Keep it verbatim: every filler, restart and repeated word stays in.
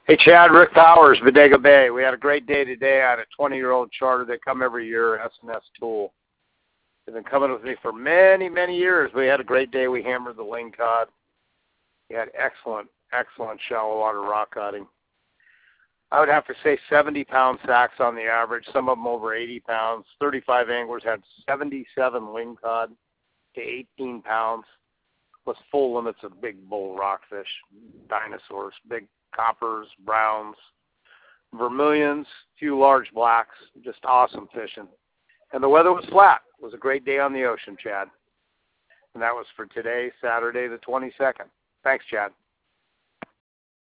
Hey, Chad, Rick Powers, Bodega Bay. We had a great day today on a twenty-year-old charter. They come every year, S and S Tool. They've been coming with me for many, many years. We had a great day. We hammered the lingcod. We had excellent, excellent shallow water rock cutting. I would have to say seventy pound sacks on the average, some of them over eighty pounds. thirty-five anglers had seventy-seven lingcod to eighteen pounds, plus full limits of big bull rockfish, dinosaurs, big coppers, browns, vermilions, few large blacks, just awesome fishing. And the weather was flat. It was a great day on the ocean, Chad. And that was for today, Saturday the twenty-second. Thanks, Chad.